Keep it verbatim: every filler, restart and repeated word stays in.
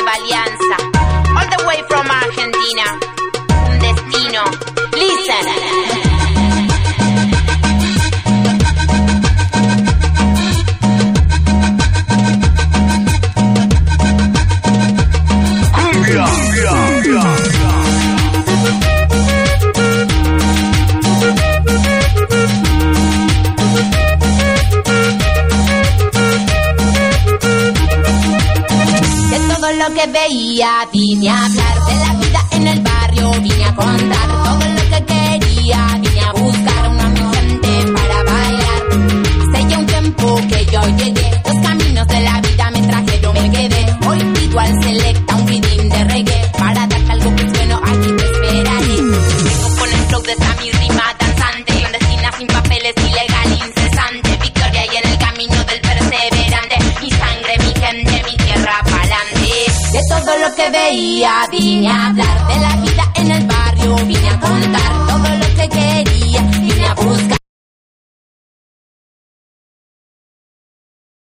Nueva Alianza, all the way from Argentina. Un destino. Listen. Lo que veía, vine a hablar de la vida en el barrio, vine a contar todo lo que quería, vine a buscar una mi gente para bailar. Sé ya un tiempo que yo llegué, los caminos de la vida me trajeron, me quedé. Hoy pido al Selecta un feeling de reggae, para darte algo que sueno, aquí te esperaré. Vengo con el flow de esta mi rima danzante, clandestina sin papeles, ilegal, incesante. Victoria y en el camino del perseverante, mi sangre, mi gente, mi tierra pa'lante. De todo lo que veía, vine a hablar de la vida.